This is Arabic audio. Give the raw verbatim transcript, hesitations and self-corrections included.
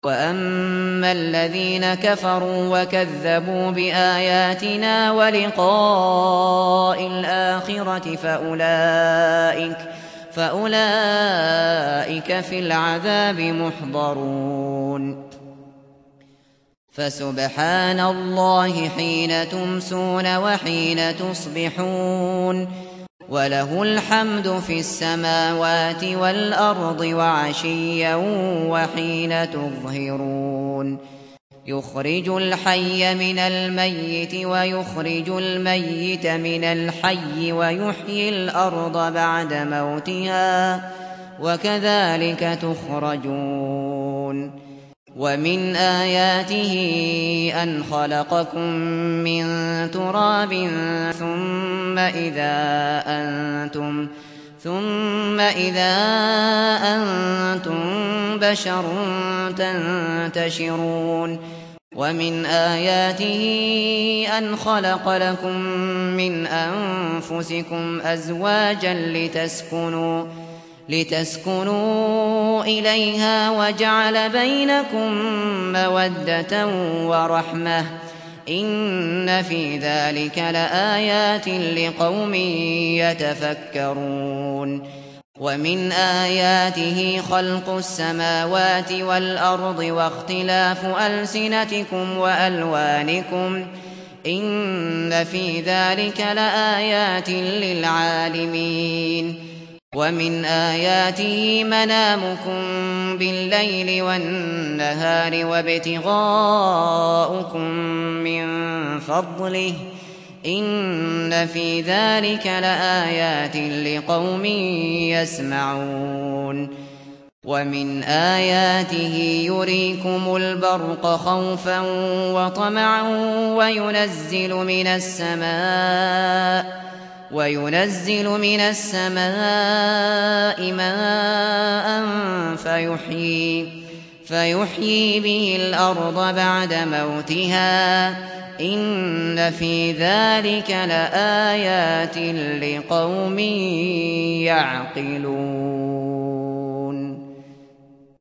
وَأَمَّا الَّذِينَ كَفَرُوا وَكَذَّبُوا بِآيَاتِنَا وَلِقَاءِ الْآخِرَةِ فَأُولَٰئِكَ فَأُولَٰئِكَ فِي الْعَذَابِ مُحْضَرُونَ فَسُبْحَانَ اللَّهِ حِينَ تُمْسُونَ وَحِينَ تُصْبِحُونَ وَلَهُ الْحَمْدُ فِي السَّمَاوَاتِ وَالْأَرْضِ وَعَشِيًّا وَحِينَ تُظْهِرُونَ يُخْرِجُ الْحَيَّ مِنَ الْمَيِّتِ وَيُخْرِجُ الْمَيِّتَ مِنَ الْحَيِّ وَيُحْيِي الْأَرْضَ بَعْدَ مَوْتِهَا وَكَذَٰلِكَ تُخْرَجُونَ وَمِنْ آيَاتِهِ أَنْ خَلَقَكُم مِّن تُرَابٍ ثُمَّ إِذَا أَنتُمْ ثُمَّ إِذَا أَنتُم بَشَرٌ تَنتَشِرُونَ وَمِنْ آيَاتِهِ أَنْ خَلَقَ لَكُم مِّنْ أَنفُسِكُمْ أَزْوَاجًا لِّتَسْكُنُوا لِتَسْكُنُوا إِلَيْهَا وَجَعَلَ بَيْنَكُم مَّوَدَّةً وَرَحْمَةً ۚ إِنَّ فِي ذَٰلِكَ لَآيَاتٍ لِّقَوْمٍ يَتَفَكَّرُونَ وَمِنْ آيَاتِهِ خَلْقُ السَّمَاوَاتِ وَالْأَرْضِ وَاخْتِلَافُ أَلْسِنَتِكُمْ وَأَلْوَانِكُمْ ۚ إِنَّ فِي ذَٰلِكَ لَآيَاتٍ لِّلْعَالِمِينَ وَمِنْ آيَاتِهِ مَنَامُكُم بِاللَّيْلِ وَالنَّهَارِ وَابْتِغَاؤُكُم مِّن فَضْلِهِ ۚ إِنَّ فِي ذَٰلِكَ لَآيَاتٍ لِّقَوْمٍ يَسْمَعُونَ وَمِنْ آيَاتِهِ يُرِيكُمُ الْبَرْقَ خَوْفًا وَطَمَعًا وَيُنَزِّلُ مِنَ السَّمَاءِ وَيُنَزِّلُ مِنَ السَّمَاءِ مَاءً فَيُحْيِي فَيُحْيِي بِهِ الْأَرْضَ بَعْدَ مَوْتِهَا ۚ إِنَّ فِي ذَٰلِكَ لَآيَاتٍ لِّقَوْمٍ يَعْقِلُونَ